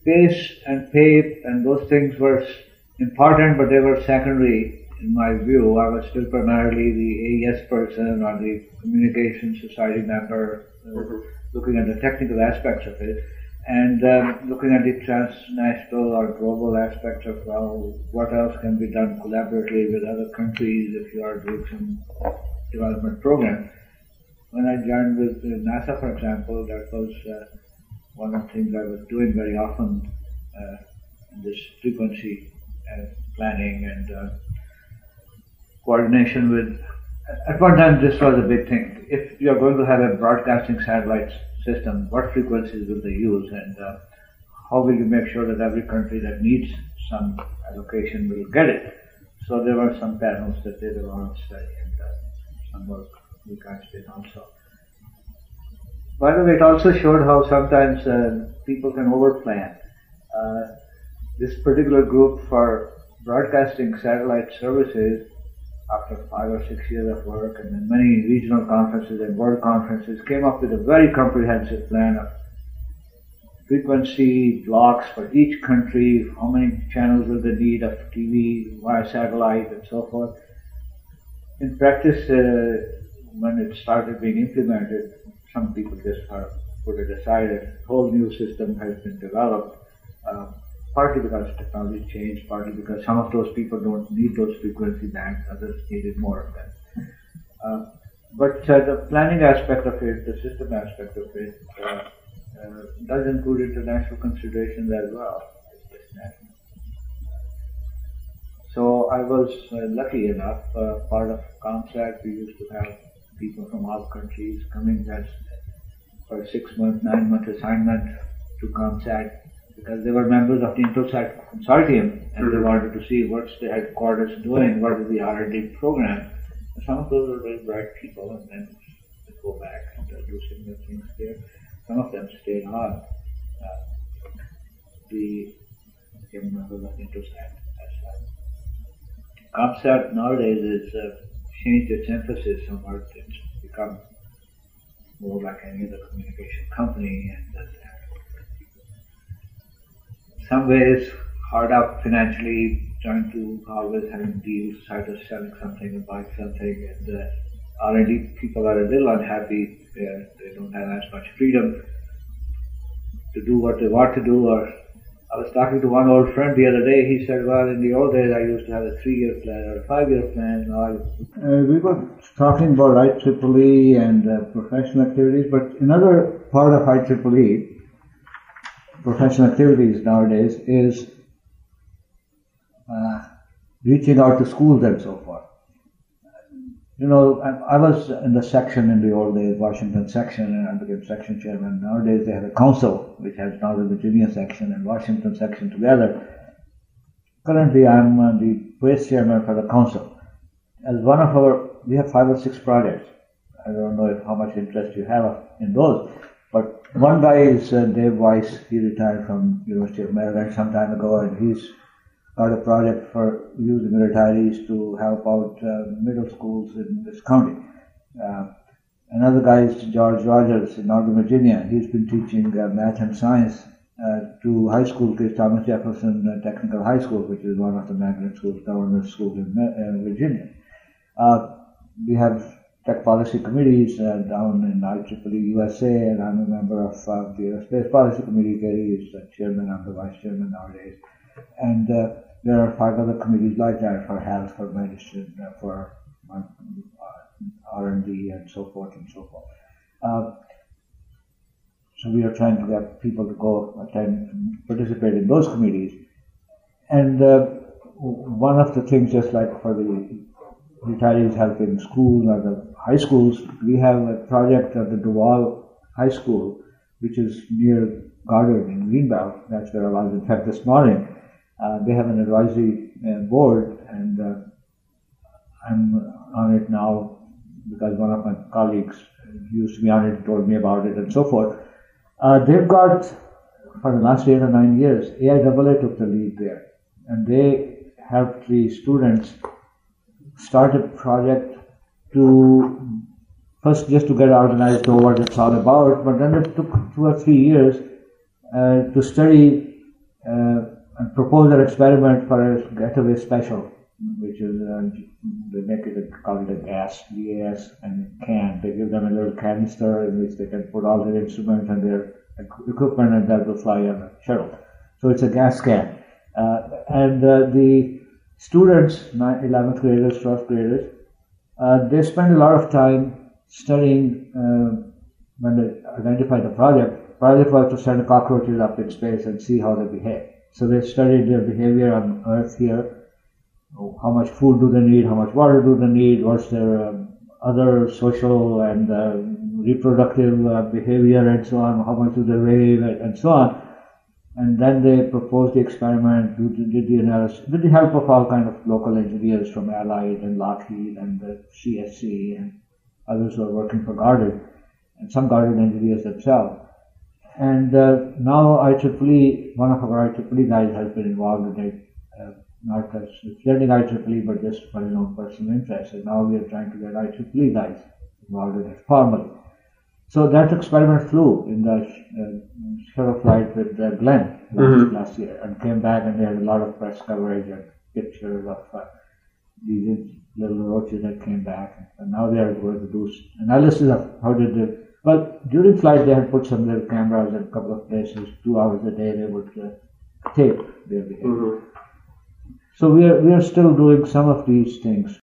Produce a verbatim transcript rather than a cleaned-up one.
pace and pay and those things were important, but they were secondary in my view. I was still primarily the A E S person or the Communication Society member, uh, mm-hmm. looking at the technical aspects of it, and um, looking at the transnational or global aspects of, well, what else can be done collaboratively with other countries if you are doing some development program. When I joined with NASA, for example, that was uh, one of the things I was doing very often, uh, this frequency uh, planning and uh, coordination with. At one time, this was a big thing. If you are going to have a broadcasting satellite system, what frequencies will they use, and uh, how will you make sure that every country that needs some allocation will get it? So there were some panels that did a lot of study, and uh, some work we guys did also. By the way, it also showed how sometimes uh, people can overplan. Uh, this particular group for broadcasting satellite services, after five or six years of work and then many regional conferences and world conferences, came up with a very comprehensive plan of frequency blocks for each country, how many channels will they need of T V, via satellite, and so forth. In practice, uh, when it started being implemented, some people just sort of put it aside. A whole new system has been developed, uh, partly because technology changed, partly because some of those people don't need those frequency bands, others needed more of them. Uh, but uh, the planning aspect of it, the system aspect of it, uh, uh, does include international considerations as well. So I was uh, lucky enough, uh, part of ComSat, we used to have people from all countries coming as for a six month, nine month assignment to ComSat, because they were members of the Intelsat consortium, and they wanted to see what's the headquarters doing, what is the R and D program. And some of those are very bright people, and then they go back and uh, do similar things there. Some of them stayed on. Uh, the became members of Intelsat as well. ComSat nowadays has uh, changed its emphasis somewhat. It's become more like any other communication company, and uh, some ways hard up financially, trying to always having deals, either selling something and buying something, and uh, R and D people are a little unhappy. Uh, they don't have as much freedom to do what they want to do. Or I was talking to one old friend the other day. He said, well, in the old days I used to have a three-year plan or a five-year plan. Now uh, we were talking about I triple E and uh, professional activities, but another part of I triple E, professional activities nowadays, is uh, reaching out to schools and so forth. You know, I, I was in the section in the old days, Washington section, and I became section chairman. Nowadays they have a council, which has Northern Virginia section and Washington section together. Currently I'm uh, the vice chairman for the council. As one of our, we have five or six projects. I don't know if how much interest you have in those. But one guy is uh, Dave Weiss. He retired from University of Maryland some time ago, and he's got a project for using retirees to help out uh, middle schools in this county. Uh, another guy is George Rogers in Northern Virginia. He's been teaching uh, math and science uh, to high school kids, Thomas Jefferson uh, Technical High School, which is one of the magnet schools, government schools in uh, Virginia. Uh, we have Tech Policy Committees uh, down in I triple E U S A, and I'm a member of uh, the Space Policy Committee. Gary is the chairman, I'm the vice chairman nowadays. And uh, there are five other committees like that for health, for medicine, uh, for uh, R and D, and so forth and so forth. Uh, so we are trying to get people to go attend and participate in those committees. And uh, one of the things, just like for the retirees helping schools or the high schools, we have a project at the Duval High School, which is near Goddard in Greenbelt. That's where I was. In fact, this morning, uh, they have an advisory uh, board, and uh, I'm on it now because one of my colleagues used to be on it, told me about it, and so forth. Uh, they've got, for the last eight or nine years, A I A A took the lead there, and they helped the students start a project to first just to get organized to what it's all about, but then it took two or three years uh, to study uh, and proposed an experiment for a getaway special, which is, uh, they make it, a, call it a gas, G A S, and can. They give them a little canister in which they can put all their instruments and their equipment, and that will fly on a shuttle. So it's a gas can. Uh, and uh, the students, eleventh graders, twelfth graders, uh, they spend a lot of time studying uh, when they identify the project. Project was to send cockroaches up in space and see how they behave. So they studied their behavior on Earth here. How much food do they need? How much water do they need? What's their um, other social and uh, reproductive uh, behavior and so on? How much do they weigh and so on? And then they proposed the experiment, did the analysis, with the help of all kind of local engineers from Allied and Lockheed and the C S C and others who are working for Goddard, and some Goddard engineers themselves. And uh, now I triple E, one of our I triple E guys has been involved in it, uh, not as learning I triple E, but just for his own personal interest. And now we are trying to get I triple E guys involved in it formally. So that experiment flew in the uh, shuttle flight with uh, Glenn last, mm-hmm. last year, and came back, and they had a lot of press coverage and pictures of uh, these little roaches that came back. And now they are going to do analysis of how did they. Well, during flight they had put some little cameras in a couple of places. Two hours a day they would uh, tape their behavior. Mm-hmm. So we are we are still doing some of these things.